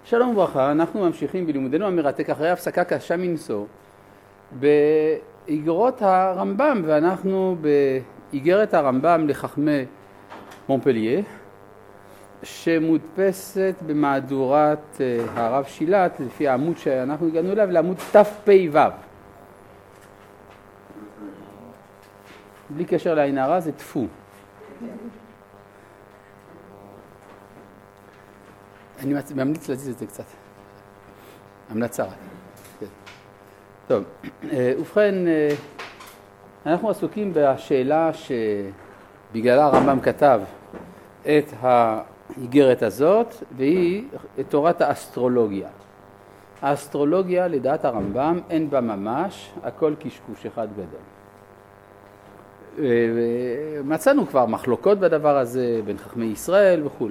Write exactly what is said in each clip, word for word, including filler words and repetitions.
שלום וברכה, אנחנו ממשיכים בלימודנו המרתק אחרי הפסקה קשה מנשוא באיגרות הרמב"ם, ואנחנו באיגרת הרמב"ם לחכמי מונפלייה שמודפסת במהדורת הרב שילת לפי העמוד שאנחנו הגענו אליו, לעמוד תפ"ו. בלי קשר לעין הרע זה תפו. אני ממליץ להזיז את זה קצת. המלצה רק. כן. טוב, ובכן, אנחנו עסוקים בשאלה שבגללה הרמב"ם כתב את האיגרת הזאת, והיא תורת האסטרולוגיה. האסטרולוגיה, לדעת הרמב"ם, אין בה ממש, הכל קשקוש אחד גדול. מצאנו כבר מחלוקות בדבר הזה בין חכמי ישראל וכו'.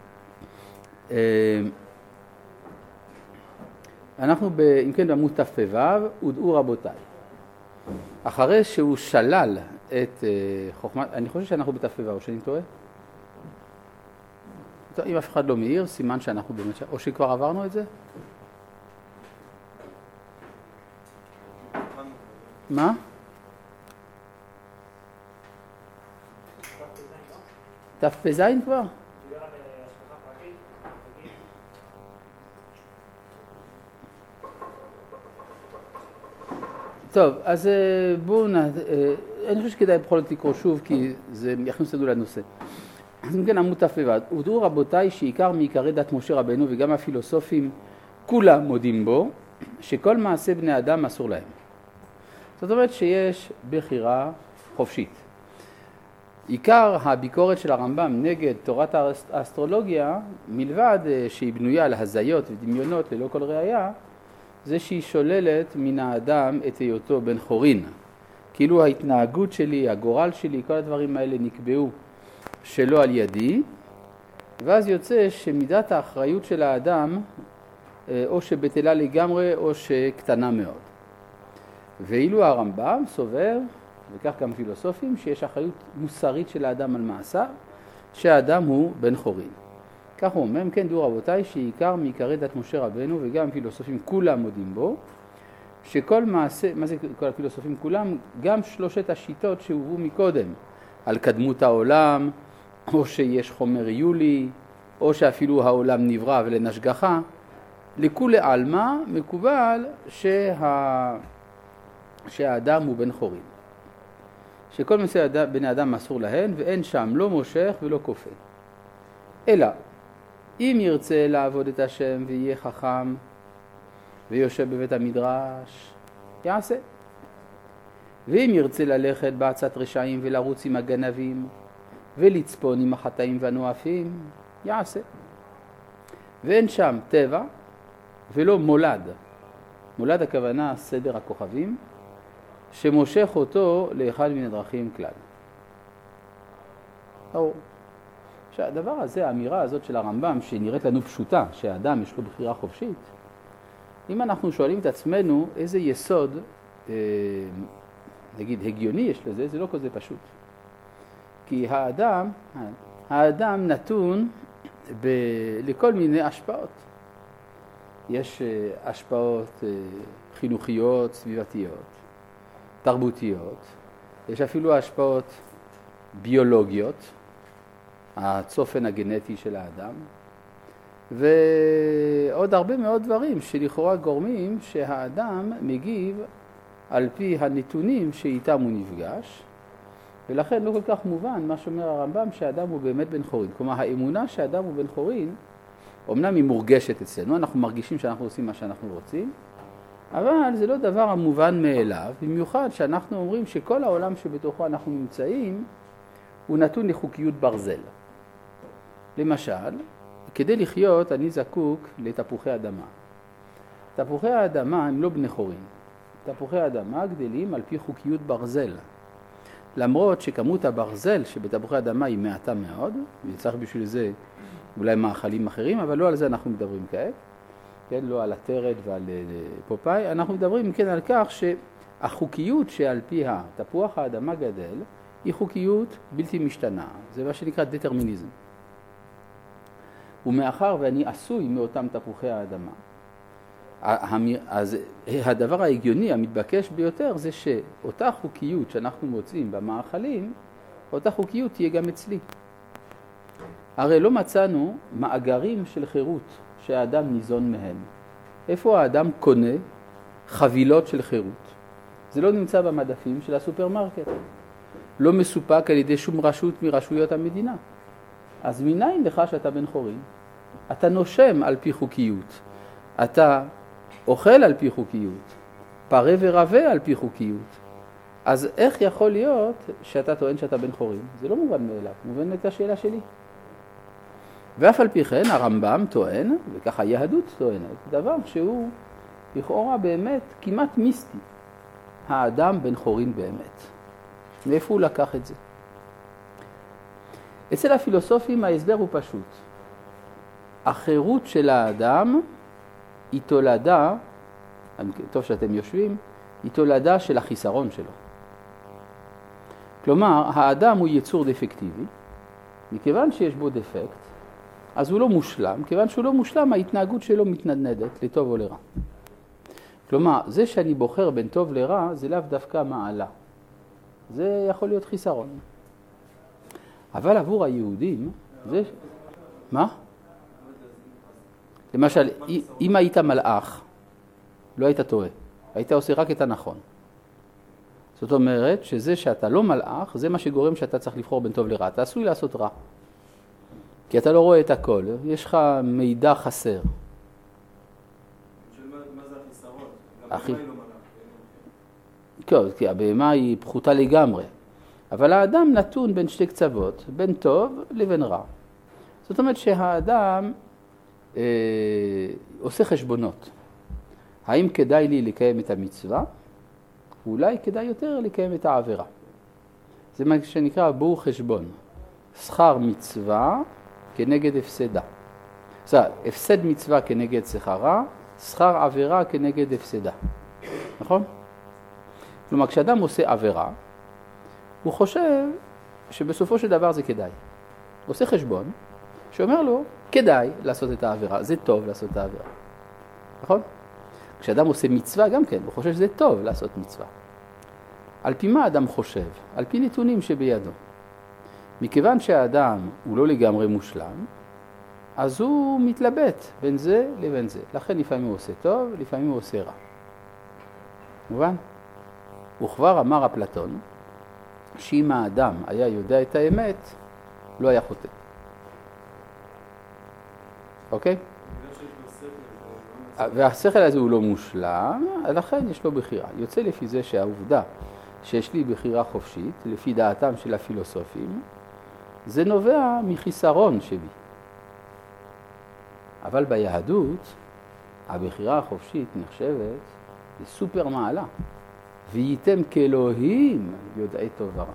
אנחנו אם כן בעמוד תפ"ו, הודעו רבותיי. אחרי שהוא שלל את חוכמת, אני חושב שאנחנו בתפ"ו, או שאני טועה? אם אף אחד לא מעיר, סימן שאנחנו באמת, או שכבר עברנו את זה? מה? תפ"ז כבר? טוב, אז בואו נ... אני חושב שכדאי בכל זאת לקרוא שוב, כי זה יכניס לנו לנושא. אז אם כן, עמוד תפ"ו. הודעו רבותיי שעיקר מעיקרי דת משה רבנו וגם הפילוסופים כולם מודים בו, שכל מעשה בני אדם אסור להם. זאת אומרת שיש בחירה חופשית. עיקר הביקורת של הרמב"ם נגד תורת האסטרולוגיה, מלבד שהיא בנויה על הזיות ודמיונות ללא כל ראייה, זה שהיא שוללת מן האדם את היותו בן חורין. כאילו ההתנהגות שלי, הגורל שלי, כל הדברים האלה נקבעו שלא על ידי, ואז יוצא שמידת האחריות של האדם או שבטלה לגמרי או שקטנה מאוד. ואילו הרמב"ם סובר, וכך גם פילוסופים, שיש אחריות מוסרית של האדם על מעשיו, שהאדם הוא בן חורין. כך הוא אומר, כן דעו רבותיי, שעיקר מעיקרי דת משה רבנו וגם פילוסופים כולם מודים בו, שכל מעשה, מה זה כל הפילוסופים כולם? גם שלושת השיטות שהובאו מקודם, על קדמות העולם, או שיש חומר יולי, או שאפילו העולם נברא ולן השגחה, לכולי עלמא מקובל שה... שהאדם הוא בן חורין. שכל מעשה בני אדם אסור להן, ואין שם לא מושך ולא כופה. אלא, אם ירצה לעבוד את השם ויהיה חכם ויושב בבית המדרש, יעשה. ואם ירצה ללכת בעצת רשעים ולרוץ עם הגנבים ולצפון עם החטאים והנואפים, יעשה. ואין שם טבע ולא מולד. מולד הכוונה סדר הכוכבים, שמושך אותו לאחד מן הדרכים כלל. או. שהדבר הזה, האמירה הזאת של הרמב"ם, שנראית לנו פשוטה, שהאדם יש לו בחירה חופשית, אם אנחנו שואלים את עצמנו איזה יסוד, אה, נגיד הגיוני יש לזה, זה לא כזה פשוט. כי האדם, האדם נתון ב, לכל מיני השפעות. יש אה, השפעות אה, חינוכיות, סביבתיות, תרבותיות, יש אפילו השפעות ביולוגיות, הצופן הגנטי של האדם, ועוד הרבה מאוד דברים שלכאורה גורמים שהאדם מגיב על פי הנתונים שאיתם הוא נפגש, ולכן לא כל כך מובן מה שאומר הרמב"ם שהאדם הוא באמת בן חורין. כלומר, האמונה שהאדם הוא בן חורין, אמנם היא מורגשת אצלנו, אנחנו מרגישים שאנחנו עושים מה שאנחנו רוצים, אבל זה לא דבר המובן מאליו, במיוחד שאנחנו אומרים שכל העולם שבתוכו אנחנו נמצאים הוא נתון לחוקיות ברזל. למשל, כדי לחיות אני זקוק לתפוחי אדמה. תפוחי האדמה הם לא בני חורין. תפוחי האדמה גדלים על פי חוקיות ברזל. למרות שכמות הברזל שבתפוחי האדמה היא מעטה מאוד, וצריך בשביל זה אולי מאכלים אחרים, אבל לא על זה אנחנו מדברים כעת. כן, לא על הטרד ועל פופאי. אנחנו מדברים כן על כך שהחוקיות שעל פיה תפוח האדמה גדל, היא חוקיות בלתי משתנה. זה מה שנקרא דטרמיניזם. ומאחר ואני עשוי מאותם תפוחי האדמה, אז הדבר ההגיוני, המתבקש ביותר, זה שאותה חוקיות שאנחנו מוצאים במאכלים, אותה חוקיות תהיה גם אצלי. הרי לא מצאנו מאגרים של חירות שהאדם ניזון מהם. איפה האדם קונה חבילות של חירות? זה לא נמצא במדפים של הסופרמרקט. לא מסופק על ידי שום רשות מרשויות המדינה. אז מניין לך שאתה בן חורין? אתה נושם על פי חוקיות. אתה אוכל על פי חוקיות. פרה ורבה על פי חוקיות. אז איך יכול להיות שאתה טוען שאתה בן חורין? זה לא מובן מאליו. מובן את השאלה שלי. ואף על פי כן הרמב"ם טוען, וככה היהדות טוענת, דבר שהוא לכאורה באמת כמעט מיסטי. האדם בן חורין באמת. מאיפה הוא לקח את זה? אצל הפילוסופים ההסבר הוא פשוט. החירות של האדם היא תולדה, טוב שאתם יושבים, היא תולדה של החיסרון שלו. כלומר, האדם הוא יצור דפקטיבי, מכיוון שיש בו דפקט, אז הוא לא מושלם, כיוון שהוא לא מושלם, ההתנהגות שלו מתנדנדת לטוב או לרע. כלומר, זה שאני בוחר בין טוב לרע, זה לאו דווקא מעלה. זה יכול להיות חיסרון. אבל עבור היהודים, זה... מה? למשל, אם היית מלאך, לא היית טועה. היית עושה רק את הנכון. זאת אומרת שזה שאתה לא מלאך, זה מה שגורם שאתה צריך לבחור בין טוב לרע. אתה עשוי לעשות רע. כי אתה לא רואה את הכל. יש לך מידע חסר. מה זה החיסרון? אחי. גם היא לא מלאך. כן, כי הבהמה היא פחותה לגמרי. אבל האדם נתון בין שתי קצוות, בין טוב לבין רע. זאת אומרת שהאדם אה, עושה חשבונות. האם כדאי לי לקיים את המצווה? אולי כדאי יותר לקיים את העבירה. זה מה שנקרא בור חשבון. שכר מצווה כנגד הפסדה. זאת אומרת, הפסד מצווה כנגד שכרה, שכר עבירה כנגד הפסדה. נכון? כלומר, כשאדם עושה עבירה, הוא חושב שבסופו של דבר זה כדאי. הוא עושה חשבון שאומר לו, כדאי לעשות את העבירה, זה טוב לעשות את העבירה. נכון? כשאדם עושה מצווה גם כן, הוא חושב שזה טוב לעשות מצווה. על פי מה האדם חושב? על פי נתונים שבידו. מכיוון שהאדם הוא לא לגמרי מושלם, אז הוא מתלבט בין זה לבין זה. לכן לפעמים הוא עושה טוב, לפעמים הוא עושה רע. מובן? וכבר אמר אפלטון, שאם האדם היה יודע את האמת, לא היה חוטא. אוקיי? והשכל הזה הוא לא מושלם, לכן יש לו בחירה. יוצא לפי זה שהעובדה שיש לי בחירה חופשית, לפי דעתם של הפילוסופים, זה נובע מחיסרון שבי. אבל ביהדות, הבחירה החופשית נחשבת לסופר מעלה. וייתם כאלוהים יודעי טוב ורע.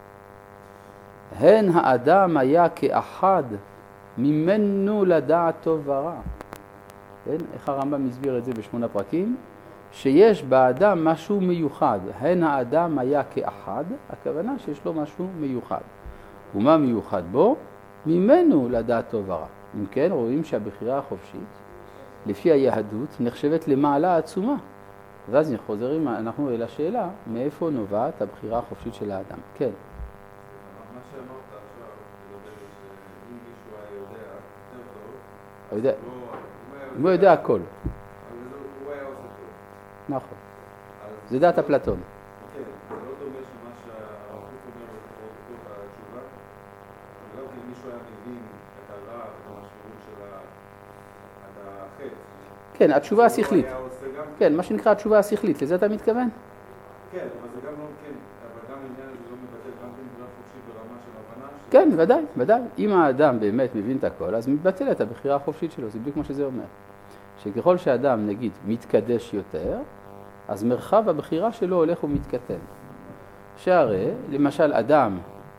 הן האדם היה כאחד ממנו לדעת טוב ורע. כן? איך הרמב"ם מסביר את זה בשמונה פרקים? שיש באדם משהו מיוחד. הן האדם היה כאחד, הכוונה שיש לו משהו מיוחד. ומה מיוחד בו? ממנו לדעת טוב ורע. אם כן, רואים שהבחירה החופשית, לפי היהדות, נחשבת למעלה עצומה. ואז חוזרים אנחנו אל השאלה, מאיפה נובעת הבחירה החופשית של האדם? כן. מה שאמרת עכשיו, לגבי שאם מישהו היה יודע יותר טוב, הוא יודע, הוא יודע הכל. הוא היה עושה טוב. נכון. זה דעת אפלטון. כן, זה לא דומה שמה שהרב אומר בתוך התשובה, אבל אם מישהו היה מבין את הרע, את המשמעות של החטא. כן, התשובה השכלית. כן, מה שנקרא התשובה השכלית, לזה אתה מתכוון? כן, אבל זה גם לא, כן, אבל גם העניין הזה לא מבטל, גם בחירה חופשית ברמה של הבנה. כן, ודאי, ודאי. אם האדם באמת מבין את הכל, אז מתבטל את הבחירה החופשית שלו, זה בדיוק כמו שזה אומר. שככל שאדם, נגיד, מתקדש יותר, אז מרחב הבחירה שלו הולך ומתקטן. שהרי, למשל, אדם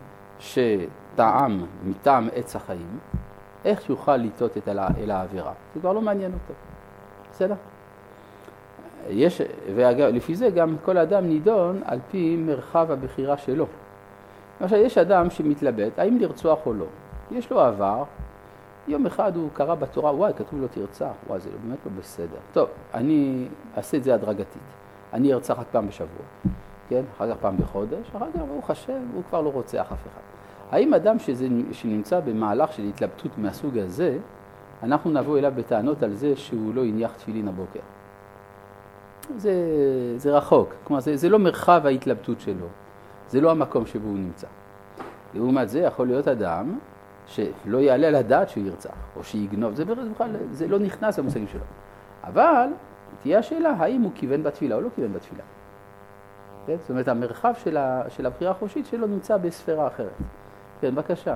שטעם מטעם עץ החיים, איך יוכל לטעות את אל העבירה? זה כבר לא מעניין אותו. בסדר? יש, ולפי זה גם כל אדם נידון על פי מרחב הבחירה שלו. למשל, יש אדם שמתלבט, האם לרצוח או לא. יש לו עבר יום אחד הוא קרא בתורה, וואי, כתוב לו תרצח, וואי, זה באמת לא בסדר. טוב, אני אעשה את זה הדרגתית. אני ארצח רק פעם בשבוע, כן? אחר כך פעם בחודש, אחר כך הוא חשב, הוא כבר לא רוצח אף אחד. האם אדם שזה, שנמצא במהלך של התלבטות מהסוג הזה, אנחנו נבוא אליו בטענות על זה שהוא לא הניח תפילין הבוקר? זה, זה רחוק, כלומר זה, זה לא מרחב ההתלבטות שלו, זה לא המקום שבו הוא נמצא. לעומת זה יכול להיות אדם שלא יעלה על הדעת שהוא ירצח או שיגנוב, זה, בכלל, זה לא נכנס למושגים שלו. אבל תהיה השאלה האם הוא כיוון בתפילה או לא כיוון בתפילה. כן? זאת אומרת המרחב של, ה, של הבחירה החופשית שלו נמצא בספירה אחרת. כן, בבקשה.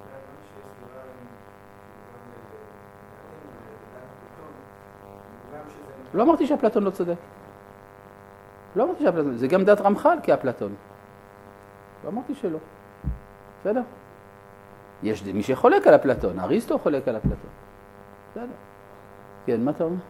לא אמרתי שאפלטון לא צודק. לא אמרתי שאפלטון, זה גם דת רמח"ל כאפלטון. לא אמרתי שלא. בסדר? יש מי שחולק על אפלטון, אריסטו חולק על אפלטון. בסדר. כן, מה אתה אומר?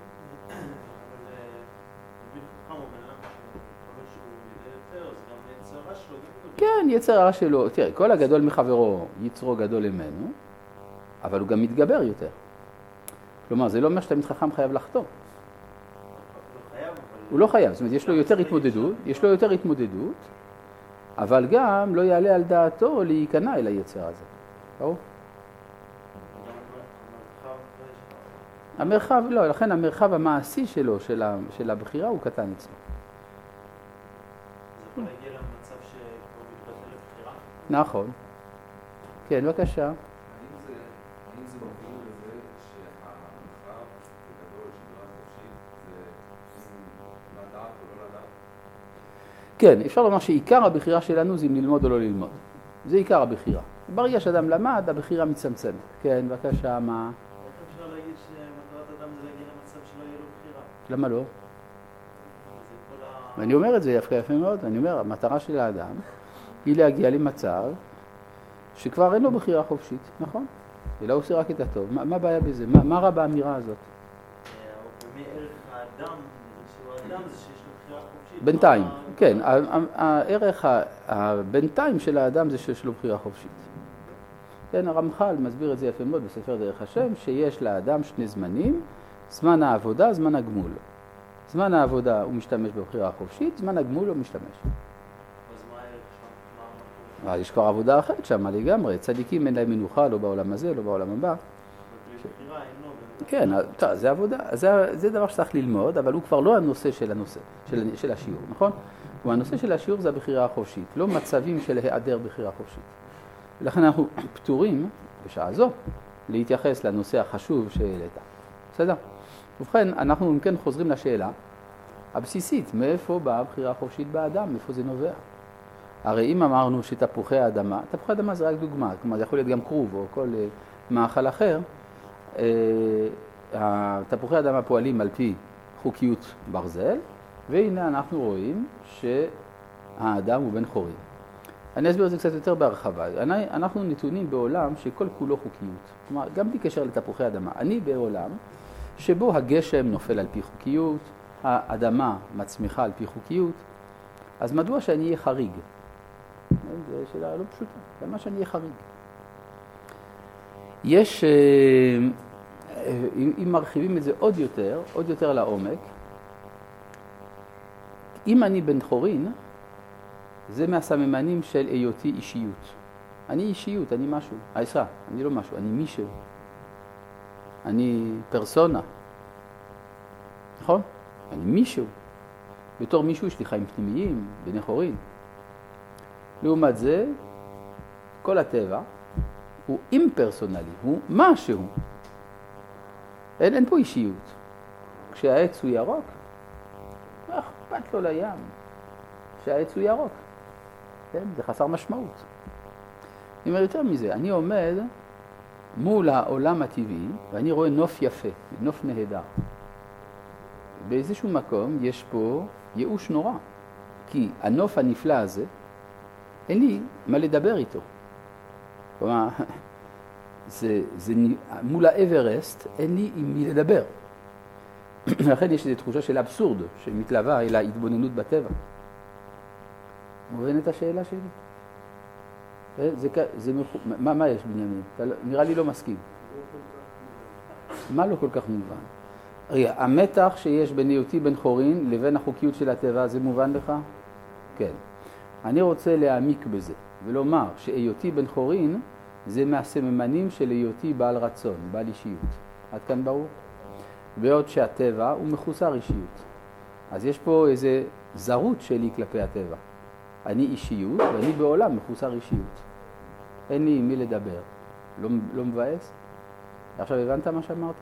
כן, יצר הרע שלו. תראה, כל הגדול מחברו, יצרו גדול ממנו, אבל הוא גם מתגבר יותר. כלומר, זה לא אומר שתלמיד חכם חייב לחטוא. הוא לא חייב, זאת אומרת, יש לו יותר התמודדות, יש לו יותר התמודדות, אבל גם לא יעלה על דעתו להיכנע אל היצר הזה. ברור? המרחב, לא, לכן המרחב המעשי שלו, של, ה, של הבחירה, הוא קטן אצלו. זה יכול להגיע למצב שכבר מתבטל לבחירה? נכון. כן, בבקשה. האם זה, האם זה מוביל לזה שהמרחב בגדול של בחירה חופשית זה לדעת או לא לדעת? כן, אפשר לומר שעיקר הבחירה שלנו זה אם ללמוד או לא ללמוד. זה עיקר הבחירה. ברגע שאדם למד, הבחירה מצמצמת. כן, בבקשה, מה? איך אפשר להגיד שמטרת אדם זה להגיע למצב שלא יהיה לו בחירה? למה לא? זה כל ה... ואני אומר את זה יפה יפה מאוד. אני אומר, המטרה של האדם היא להגיע למצב שכבר אין לו בחירה חופשית, נכון? אלא הוא עושה רק את הטוב. מה, מה הבעיה בזה? מה, מה רע באמירה הזאת? מי ערך האדם, שהוא האדם זה שיש לו בחירה חופשית. בינתיים, כן. הערך הבינתיים של האדם זה שיש לו בחירה חופשית. כן, הרמח"ל מסביר את זה יפה מאוד בספר דרך השם, שיש לאדם שני זמנים, זמן העבודה, זמן הגמול. זמן העבודה הוא משתמש בבחירה חופשית, זמן הגמול הוא משתמש. אז מה הערך שם? מה המקום? יש כבר עבודה אחרת שם לגמרי. צדיקים אין להם מנוחה, לא בעולם הזה, לא בעולם הבא. בחירה אין לו. כן, טוב, זה עבודה, זה, זה דבר שצריך ללמוד, אבל הוא כבר לא הנושא של הנושא, של, של השיעור, נכון? הוא הנושא של השיעור זה הבחירה החופשית, לא מצבים של היעדר בחירה חופשית. ולכן אנחנו פטורים, בשעה זו, להתייחס לנושא החשוב שהעלית. בסדר? ובכן, אנחנו אם כן חוזרים לשאלה הבסיסית, מאיפה באה הבחירה החופשית באדם, מאיפה זה נובע? הרי אם אמרנו שתפוחי האדמה, תפוחי האדמה זה רק דוגמה, כלומר זה יכול להיות גם כרוב או כל מאכל אחר, תפוחי האדמה פועלים על פי חוקיות ברזל, והנה אנחנו רואים שהאדם הוא בן חורין. אני אסביר את זה קצת יותר בהרחבה. אנחנו נתונים בעולם שכל כולו חוקיות. כלומר, גם בלי קשר לתפוחי אדמה. אני בעולם שבו הגשם נופל על פי חוקיות, האדמה מצמיחה על פי חוקיות, אז מדוע שאני אהיה חריג? זו שאלה לא פשוטה. למה שאני אהיה חריג? יש, אם מרחיבים את זה עוד יותר, עוד יותר לעומק, אם אני בן חורין, זה מהסממנים של היותי אישיות. אני אישיות, אני משהו. עיסה, אני לא משהו, אני מישהו. אני פרסונה. נכון? אני מישהו. בתור מישהו יש לי חיים פנימיים, בני חורין. לעומת זה, כל הטבע הוא אימפרסונלי, הוא משהו. אין, אין פה אישיות. כשהעץ הוא ירוק, לא אכפת לו לים. כשהעץ הוא ירוק. כן? זה חסר משמעות. אני אומר יותר מזה, אני עומד מול העולם הטבעי, ואני רואה נוף יפה, נוף נהדר. באיזשהו מקום יש פה ייאוש נורא, כי הנוף הנפלא הזה, אין לי מה לדבר איתו. כלומר, זה, זה, מול האברסט אין לי עם מי לדבר. לכן יש איזו תחושה של אבסורד, שמתלווה אל ההתבוננות בטבע. מובן את השאלה שלי? זה, זה, זה, מה, מה יש בנימין? נראה לי לא מסכים. מה לא כל כך מובן? רגע, המתח שיש בין היותי בן חורין לבין החוקיות של הטבע, זה מובן לך? כן. אני רוצה להעמיק בזה, ולומר שהיותי בן חורין זה מהסממנים של היותי בעל רצון, בעל אישיות. עד כאן ברור? בעוד שהטבע הוא מחוסר אישיות. אז יש פה איזה זרות שלי כלפי הטבע. אני אישיות ואני בעולם מחוסר אישיות. אין לי עם מי לדבר. לא, לא מבאס? עכשיו הבנת מה שאמרתי?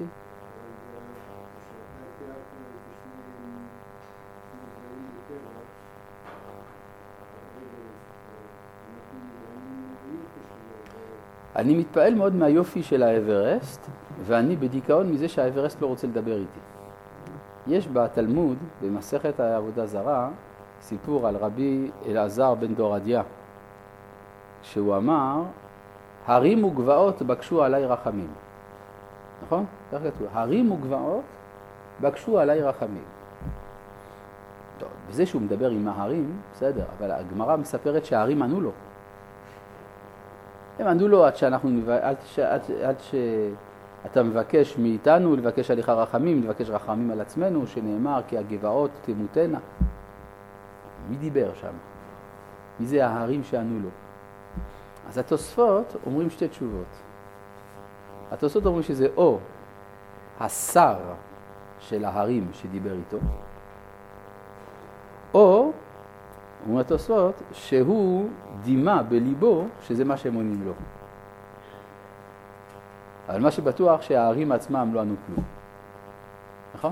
אני מתפעל מאוד מהיופי של האברסט, ואני בדיכאון מזה שהאברסט לא רוצה לדבר איתי. יש בתלמוד, במסכת העבודה זרה, סיפור על רבי אלעזר בן דורדיה, שהוא אמר, הרים וגבעות בקשו עליי רחמים. נכון? כך כתוב, הרים וגבעות בקשו עליי רחמים. טוב, בזה שהוא מדבר עם ההרים, בסדר, אבל הגמרא מספרת שההרים ענו לו. הם ענו לו עד שאנחנו, עד, ש, עד, עד שאתה מבקש מאיתנו לבקש עליך רחמים, לבקש רחמים על עצמנו, שנאמר כי הגבעות תמותנה. מי דיבר שם? מי זה ההרים שענו לו? אז התוספות אומרים שתי תשובות. התוספות אומרים שזה או השר של ההרים שדיבר איתו, או, אומרים התוספות, שהוא דימה בליבו שזה מה שהם עונים לו. אבל מה שבטוח שההרים עצמם לא ענו כלום. נכון?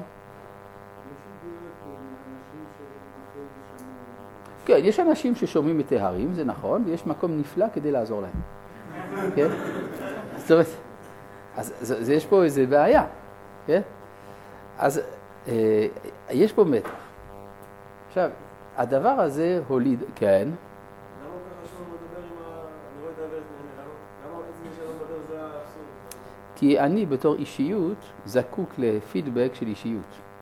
כן, יש אנשים ששומעים את ההרים, זה נכון, ויש מקום נפלא כדי לעזור להם. כן? זאת אומרת, אז, אז, אז יש פה איזו בעיה. כן? אז אה, יש פה מתח. עכשיו, הדבר הזה הוליד, כן? למה ככה שלא מדבר עם ה... אני לא יודע באיזה נהנה, למה עצמי שלא מדבר זה האבסורד? כי אני בתור אישיות זקוק לפידבק של אישיות.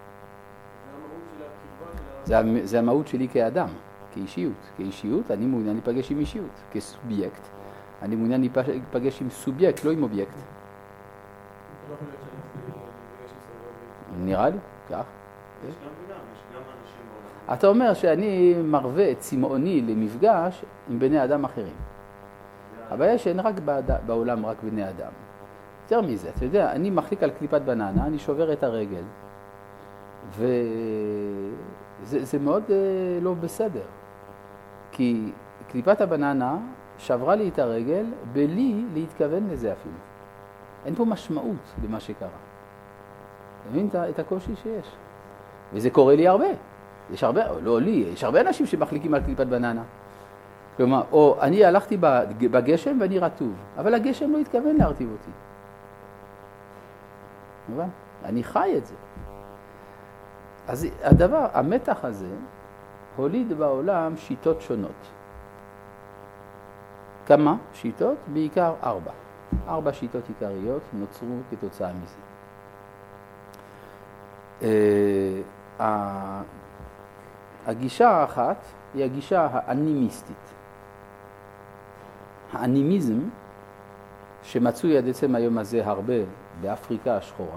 זה המהות של הקרבה של ה... זה, זה המהות שלי כאדם, כאישיות. כאישיות אני מעוניין להיפגש עם אישיות. כסובייקט, אני מעוניין להיפגש עם סובייקט, לא עם אובייקט. לא יכול להיות שאני מפגש עם סובייקט. נראה לי, כך. יש גם וגם, יש גם אנשים בעולם. אתה אומר שאני מרווה את צמאוני למפגש עם בני אדם אחרים. הבעיה שאין רק בעולם רק בני אדם. יותר מזה, אתה יודע, אני מחליק על קליפת בננה, אני שובר את הרגל, וזה זה מאוד לא בסדר. כי קליפת הבננה שברה לי את הרגל בלי להתכוון לזה אפילו. אין פה משמעות למה שקרה. אתה מבין את הקושי שיש? וזה קורה לי הרבה. יש הרבה, לא לי, יש הרבה אנשים שמחליקים על קליפת בננה. כלומר, או אני הלכתי בגשם ואני רטוב, אבל הגשם לא התכוון להרטיב אותי. מובן? אני חי את זה. אז הדבר, המתח הזה, הוליד בעולם שיטות שונות. כמה שיטות? בעיקר ארבע. ארבע שיטות עיקריות נוצרו כתוצאה מזה. הגישה האחת היא הגישה האנימיסטית. האנימיזם, שמצוי עד עצם היום הזה הרבה באפריקה השחורה,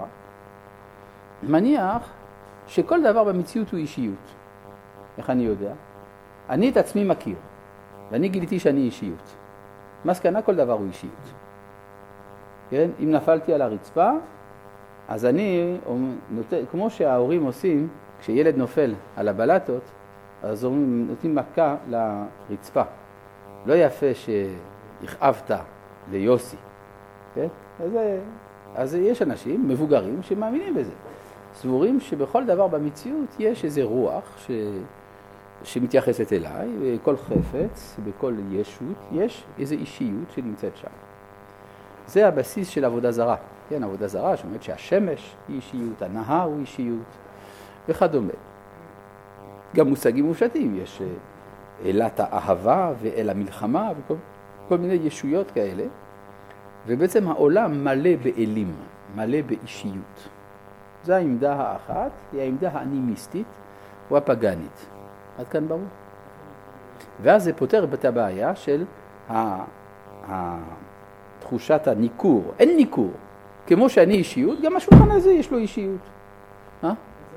מניח שכל דבר במציאות הוא אישיות. איך אני יודע? אני את עצמי מכיר, ואני גיליתי שאני אישיות. מסקנה כל דבר הוא אישיות. כן? אם נפלתי על הרצפה, אז אני, כמו שההורים עושים, כשילד נופל על הבלטות, אז הם נותנים מכה לרצפה. לא יפה שהכאבת ליוסי. כן? אז, אז יש אנשים מבוגרים שמאמינים בזה. סבורים שבכל דבר במציאות יש איזה רוח ש... שמתייחסת אליי, בכל חפץ, בכל ישות, יש איזו אישיות שנמצאת שם. זה הבסיס של עבודה זרה. כן, עבודה זרה שאומרת שהשמש היא אישיות, הנהר הוא אישיות וכדומה. גם מושגים מופשטים, יש אלת האהבה ואל המלחמה וכל כל מיני ישויות כאלה, ובעצם העולם מלא באלים, מלא באישיות. זו העמדה האחת, היא העמדה האנימיסטית או הפגנית. עד כאן ברור. ואז זה פותר את הבעיה של תחושת הניכור. אין ניכור. כמו שאני אישיות, גם השולחן הזה יש לו אישיות. אה?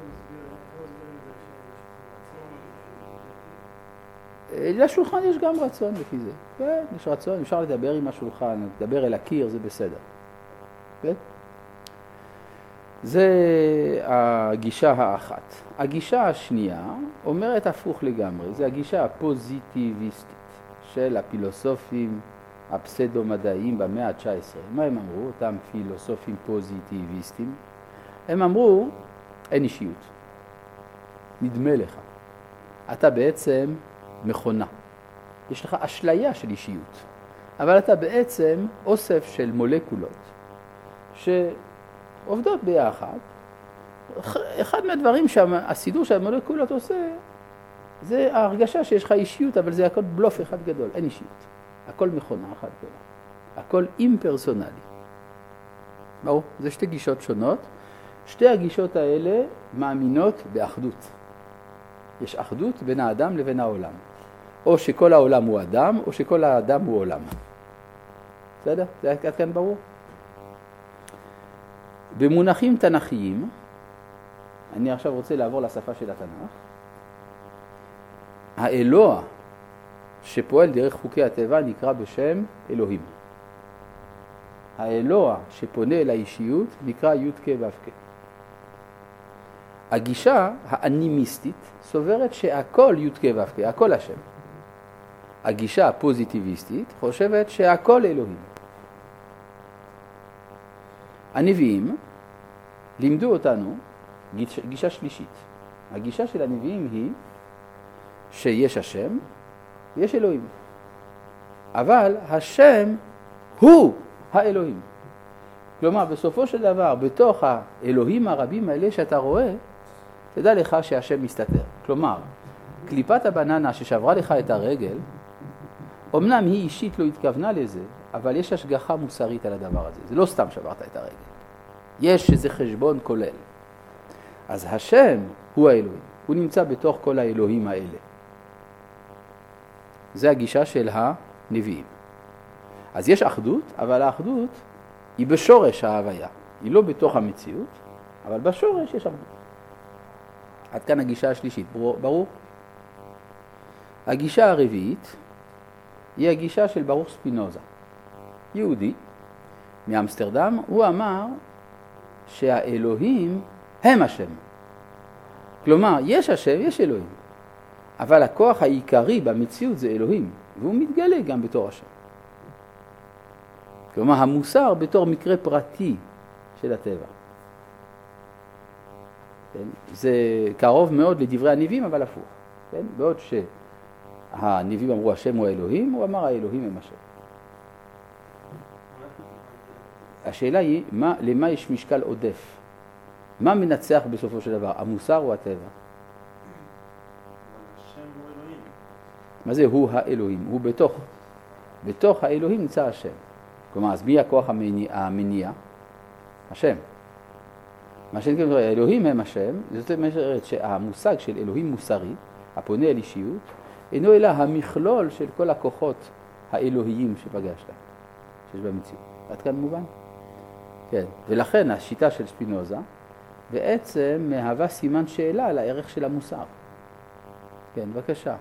לשולחן יש גם רצון לפי זה. כן, יש רצון, אפשר לדבר עם השולחן, לדבר אל הקיר, זה בסדר. כן? זה הגישה האחת. הגישה השנייה אומרת הפוך לגמרי, זה הגישה הפוזיטיביסטית של הפילוסופים הפסדו-מדעיים במאה ה-תשע עשרה. מה הם אמרו, אותם פילוסופים פוזיטיביסטים? הם אמרו, אין אישיות. נדמה לך. אתה בעצם מכונה. יש לך אשליה של אישיות. אבל אתה בעצם אוסף של מולקולות שעובדות ביחד. אחד מהדברים שהסידור שהמולקולות עושה, זה ההרגשה שיש לך אישיות, אבל זה הכל בלוף אחד גדול, אין אישיות. הכל מכונה אחת גדולה. הכל אימפרסונלי. ברור, זה שתי גישות שונות. שתי הגישות האלה מאמינות באחדות. יש אחדות בין האדם לבין העולם. או שכל העולם הוא אדם, או שכל האדם הוא עולם. בסדר? זה עד כאן ברור? במונחים תנכיים, אני עכשיו רוצה לעבור לשפה של התנ"ך, האלוה שפועל דרך חוקי הטבע נקרא בשם אלוהים. האלוה שפונה אל האישיות נקרא י' כ' ו' כ'. הגישה האנימיסטית סוברת שהכל י' כ' ו' כ', הכל השם. הגישה הפוזיטיביסטית חושבת שהכל אלוהים. הנביאים לימדו אותנו גישה, גישה שלישית. הגישה של הנביאים היא שיש השם ויש אלוהים. אבל השם הוא האלוהים. כלומר, בסופו של דבר, בתוך האלוהים הרבים האלה שאתה רואה, תדע לך שהשם מסתתר. כלומר, קליפת הבננה ששברה לך את הרגל, אמנם היא אישית לא התכוונה לזה, אבל יש השגחה מוסרית על הדבר הזה. זה לא סתם שברת את הרגל. יש איזה חשבון כולל. אז השם הוא האלוהים. הוא נמצא בתוך כל האלוהים האלה. זה הגישה של הנביאים. אז יש אחדות, אבל האחדות היא בשורש ההוויה. היא לא בתוך המציאות, אבל בשורש יש אחדות. עד כאן הגישה השלישית. ברור? הגישה הרביעית היא הגישה של ברוך ספינוזה. יהודי מאמסטרדם, הוא אמר שהאלוהים הם השם. כלומר, יש השם, יש אלוהים. אבל הכוח העיקרי במציאות זה אלוהים, והוא מתגלה גם בתור השם. כלומר, המוסר בתור מקרה פרטי של הטבע. כן? זה קרוב מאוד לדברי הנביאים, אבל הפוך. כן? בעוד שהנביאים אמרו השם הוא האלוהים, הוא אמר האלוהים הם השם. השאלה היא, מה, למה יש משקל עודף? מה מנצח בסופו של דבר, המוסר או הטבע? השם הוא אלוהים. מה זה הוא האלוהים? הוא בתוך. בתוך האלוהים נמצא השם. כלומר, אז מי הכוח המניע? המניע? השם. מה שאני אומר, האלוהים הם השם, זאת אומרת שהמושג של אלוהים מוסרי, הפונה אל אישיות, אינו אלא המכלול של כל הכוחות האלוהיים שפגשת, שיש במציאות. עד כאן מובן? כן. ולכן השיטה של ספינוזה בעצם מהווה סימן שאלה על הערך של המוסר. כן, בבקשה.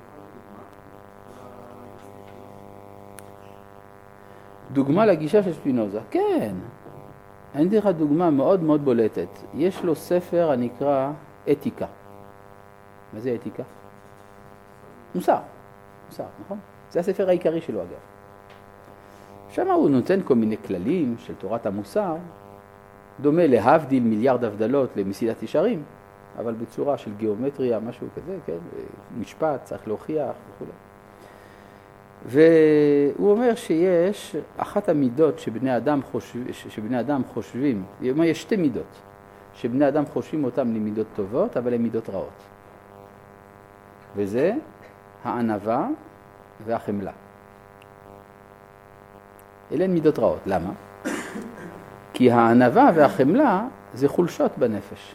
דוגמה לגישה של ספינוזה. כן. אני אתן לך דוגמה מאוד מאוד בולטת. יש לו ספר הנקרא אתיקה. מה זה אתיקה? מוסר. מוסר, נכון? זה הספר העיקרי שלו אגב. שם הוא נותן כל מיני כללים של תורת המוסר, דומה להבדיל מיליארד הבדלות למסילת ישרים, אבל בצורה של גיאומטריה, משהו כזה, כן? משפט, צריך להוכיח וכו'. והוא אומר שיש אחת המידות שבני אדם חושבים, שבני אדם חושבים, הוא אומר יש שתי מידות, שבני אדם חושבים אותם למידות טובות, אבל הן מידות רעות. וזה הענווה והחמלה. אלה הן מידות רעות. למה? כי הענווה והחמלה זה חולשות בנפש.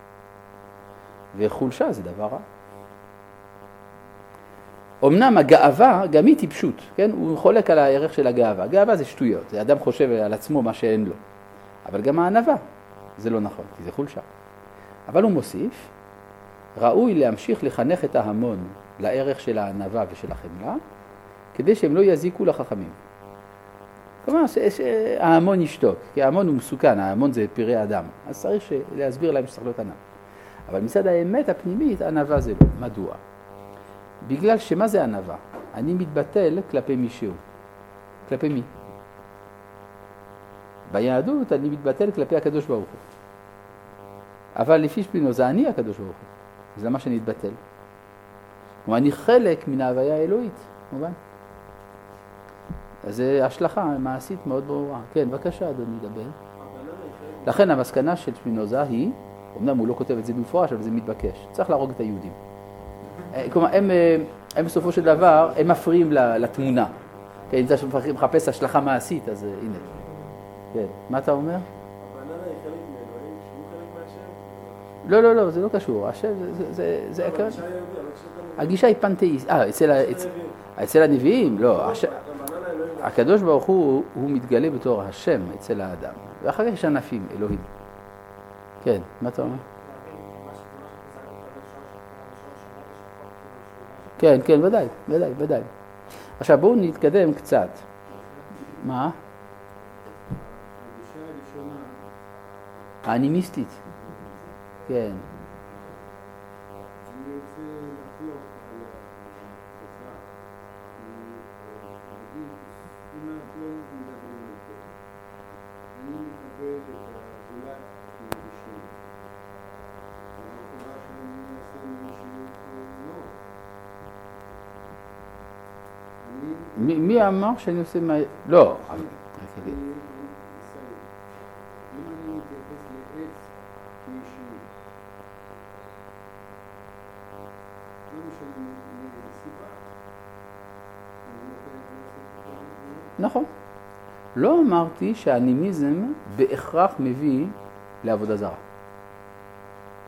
וחולשה זה דבר רע. אמנם הגאווה גם היא טיפשות, כן? הוא חולק על הערך של הגאווה. הגאווה זה שטויות, זה אדם חושב על עצמו מה שאין לו. אבל גם הענווה, זה לא נכון, כי זה חולשה. אבל הוא מוסיף, ראוי להמשיך לחנך את ההמון לערך של הענווה ושל החמלה, כדי שהם לא יזיקו לחכמים. כלומר, ההמון ישתוק, כי ההמון הוא מסוכן, ההמון זה פראי אדם, אז צריך להסביר להם שצריך להיות ענב. אבל מצד האמת הפנימית, ענווה זה לא. מדוע? בגלל שמה זה ענווה? אני מתבטל כלפי מישהו. כלפי מי? ביהדות אני מתבטל כלפי הקדוש ברוך הוא. אבל לפי שפינוזה אני הקדוש ברוך הוא. אז למה שאני אתבטל? כלומר, אני חלק מן ההוויה האלוהית, מובן? אז זו השלכה מעשית מאוד ברורה. כן, בבקשה, אדוני, דבר. לכן המסקנה של שפינוזה היא, אמנם הוא לא כותב את זה במפורש, אבל זה מתבקש. צריך להרוג את היהודים. כלומר, הם, הם בסופו של דבר, הם מפריעים לתמונה. כן, אם אתה מחפש השלכה מעשית, אז הנה. כן, מה אתה אומר? הבננה היא חלק מאלוהים, שהוא חלק מהשם? לא, לא, לא, זה לא קשור. השם, זה, זה, זה אבל הגישה היא יהודית, אבל כשאתה הגישה היא פנתאיסט. אה, אצל, אצל הנביאים, לא. הש... הקדוש ברוך הוא, הוא מתגלה בתור השם אצל האדם. ואחר כך יש ענפים, אלוהים. כן, מה אתה אומר? כן, כן, ודאי, ודאי, ודאי. עכשיו בואו נתקדם קצת. מה? הגישה הראשונה, האנימיסטית. כן. אני רוצה לחלוק על התופעה. נגיד, אם אנחנו לא מדברים על זה, אני מקבל את הזולת כישור. אני קורא שאני מנסה מישהו לא. מי, מי אמר שאני עושה מה... לא. אני מסיים. אם אני מתייחס לעץ כישור, לא משנה מסיבה, אני לוקח לעשות את נכון. לא אמרתי שהאנימיזם בהכרח מביא לעבודה זרה.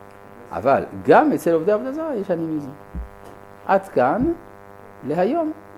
אבל גם אצל עובדי עבודה זרה יש אנימיזם. עד כאן, להיום.